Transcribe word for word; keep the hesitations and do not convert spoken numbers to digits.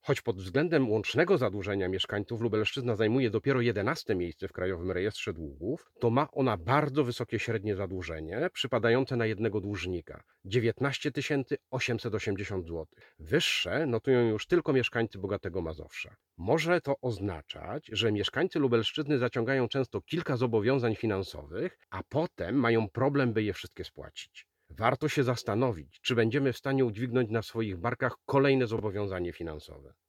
Choć pod względem łącznego zadłużenia mieszkańców Lubelszczyzna zajmuje dopiero jedenaste miejsce w Krajowym Rejestrze Długów, to ma ona bardzo wysokie średnie zadłużenie przypadające na jednego dłużnika dziewiętnaście tysięcy osiemset osiemdziesiąt złotych. Wyższe notują już tylko mieszkańcy bogatego Mazowsza. Może to oznaczać, że mieszkańcy Lubelszczyzny zaciągają często kilka zobowiązań finansowych, a potem mają problem, by je wszystkie spłacić. Warto się zastanowić, czy będziemy w stanie udźwignąć na swoich barkach kolejne zobowiązanie finansowe.